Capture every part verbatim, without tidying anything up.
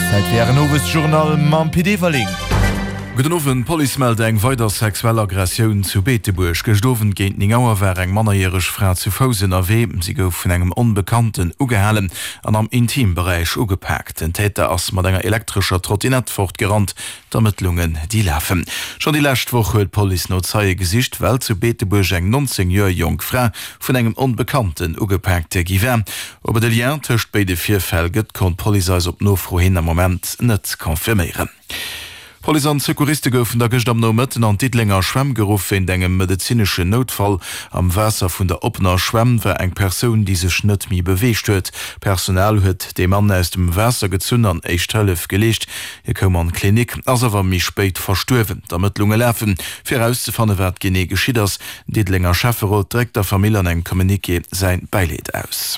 Zeit wäre nowes Journal mam P D verlegen. Genowen Polimeldung eng weiter sexuelle Aggression zu Beeteburg gestoven géint ning Auer wär eng manierierech Fra zu Fosen erweben, sie gouf vun engem Unbekannten ugehalen an am Intimbereich ugepackt. Den Täter ass mat enger elektrischer Trottinett fortgerannt, d'Ermittlungen die läfen. Schon die Lächtwoch huet Poli no zeie Gesicht, well zu Beeteburg eng neunzehn Joer jong Fra vun engem Unbekannten ugepackte giwer. Ober de Lien töcht bei de vier Fäll gëtt kon Poli op no fro hin am Moment net konfirmieren. Poli an Sekuriste goufen der Gecht am no Mëtten an Ditlinger Schwemmgeruf en engem medizinsche Notfall am Wässer vun der Opner Schwemm wär eng Persoun die sech net mi beweescht huet. Personal huet de Mann aus dem Wässer gezünnern Eichtelef gelecht. Hier kom an Klinik as awer mi speit verstuwen. Damit Lunge läfen fir auszufanne werd gene geschieders. Ditlinger Schäferrot drégt der Familie an eng Kommunike sein Beileid aus.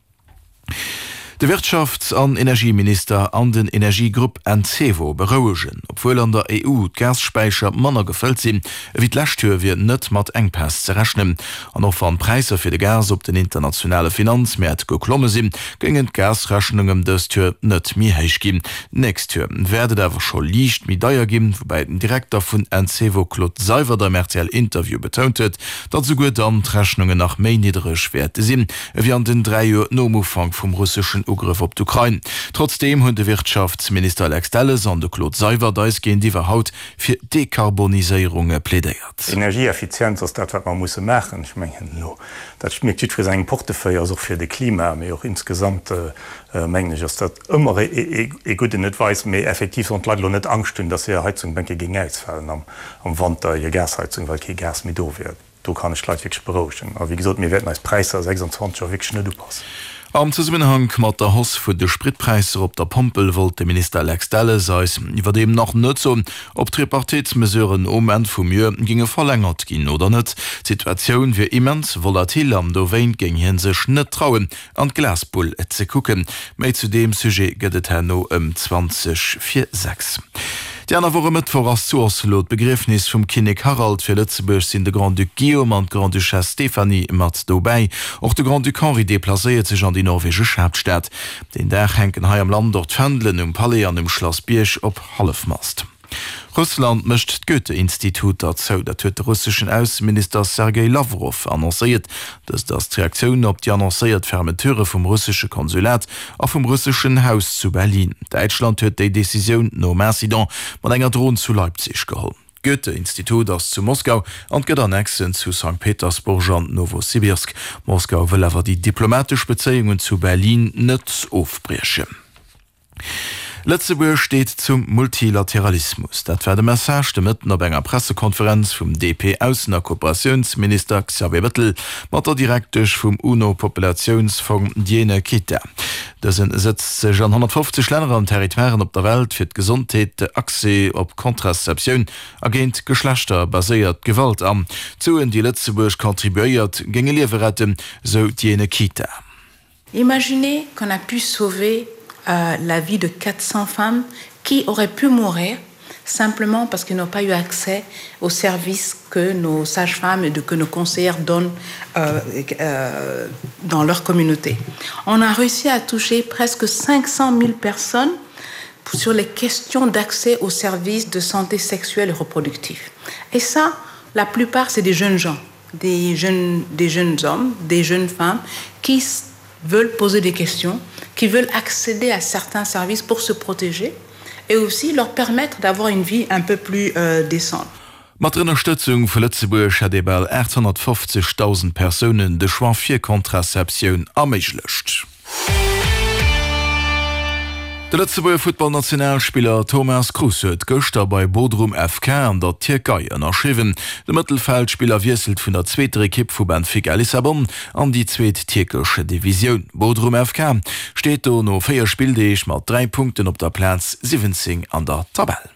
Der Wirtschafts- an Energieminister an den Energiegrupp Encevo berouegen, obwohl an der E U Gasspeicher Manner gefällt sind, wie d'Lächtür wird net mat Engpass zerrechnen. An noch van Preise für de Gas op den internationale Finanzmärkte geklomme sind, gingen Gasrechnungen des Tür net mir heich geben. Nächst Tür werdet aber schon liicht mit Deier geben, wobei den Direktor von Encevo Claude Seiver der Merzial Interview betontet, dat so gut dann Rechnungen nach méi niedrigere Werte sind, wie an den drei Uhr Nomofang vom russischen Ugriff op d'Ukraine. Trotzdem hunn de Wirtschaftsminister Alex Delles an de Claude Seiver deis gehen diewer haut fir Dekarbonisierunge plädeiert. Energieeffizienz ass dat wat man muss machen. Ich mein, no, dat schmirgt fir seg Portefeuille soch fir de Klima, méi auch insgesamt äh, mengleg ass dat ëmmer e, e, e gut net weis méi effektiv an Leiit net angstun, dat se Heizung bänke gin Eisfallen am, am Wand der je Gasheizung, weil ke Gas mit do wird. Du kann ich leit berochen. Aber wie gesagt, mir werden als Preiser sechsundzwanzig net du pass. Am Zusammenhang mat der Hoss vu de Spritpreiser op der Pompel wollt de Minister Alex Delles seis iwwer dem noch net so, ob Tripartitsmesuren om en vum Mier ginge verlängert gin oder net. Situationun wie immens volatil am do weint ging hin sech net trauen an Glasbull et ze kucken. Mei zu dem Sujet gëtt no um zwanzig sechs. Die aner woche mit vor as Zulot Begriffnis vum Kinnig Harald fir Lützeburg sinn de Grand Duc Guillaume an Grand Duchesse Stephanie mat dobei. Och de Grand Duc Henri deplacéiert sech an die norwege Schabstadt. Den Dach henken ha am Land dort Fëndlen um Palais an dem Schloss Biersch op Halfmast. Russland mischt d Goethe-Institut dazu, dat huet der russischen Außenminister Sergei Lavrov annonciert, dass das Reaktion op die annonciert Fermeteure vom russische Konsulat auf vom russischen Haus zu Berlin. Deutschland huet die Decision no Mercidon mat enger Drohung zu Leipzig geholt. Goethe-Institut as zu Moskau an gët annexen zu Sankt Petersburg an Novosibirsk. Moskau will awer die diplomatisch Beziehungen zu Berlin net aufbrechen. Lützeburg steht zum Multilateralismus. Dat war de Message mitten op enger Pressekonferenz vum D P Außener Kooperationsminister Xavier Bettel mat der direktech vum UNO-Populationsfonds Diene Kita. Dessen setzt sech an hundertfünfzig Länder an Territoiren op der Welt fir d Gesundheit de Akse op Kontrazeption agent Geschlechter baséiert Gewalt an. Zuen die Lützeburg kontribuiert ginge Lieferretten so Diene Kita. Imaginez qu'on a pu sauver Euh, la vie de quatre cents femmes qui auraient pu mourir simplement parce qu'ils n'ont pas eu accès aux services que nos sages-femmes et de, que nos conseillères donnent euh, euh, dans leur communauté. On a réussi à toucher presque cinq cent mille personnes sur les questions d'accès aux services de santé sexuelle et reproductive. Et ça, la plupart, c'est des jeunes gens, des jeunes, des jeunes hommes, des jeunes femmes qui veulent poser des questions, qui veulent accéder à certains services pour se protéger et aussi leur permettre d'avoir une vie un peu plus euh, décente. Mat Unterstützung vu Lützeburg hat ebal achthundertfünfzigtausend Personen de Schwan vier Kontrazeption ameiglecht. Der Lützeburger Footballnationalspieler Thomas Kruse huet Göster bei Bodrum F K an der Türkei ënnerschriwen. De Mittelfeldspieler wieselt vun der zweiter Equipe vu Benfica Lissabon an die zweet türkische Division. Bodrum F K steht do no vier Spieldeeg mat drei Punkten op der Platz siebzehn an der Tabelle.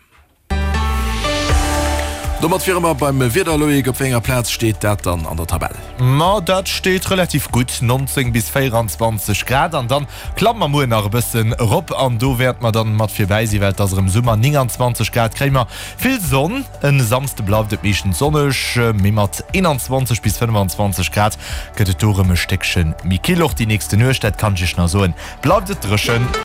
Dommer Firma beim Wiederloig op enger Platz steht dat dann an der Tabelle. Ma dat steht relativ gut neunzehn bis vierundzwanzig Grad an dann klammer mo nach bisssen Rob an do werd man dann mat fir weisi Welt as im Summer neunundzwanzig Grad krämer viel Sonn en samste bleibt de méchen sonnech mi mat einundzwanzig bis fünfundzwanzig Grad gëtt Tore me Steckchen Mikiloch die nächste Nuerstadt kann ich na soen bleibt dreschen.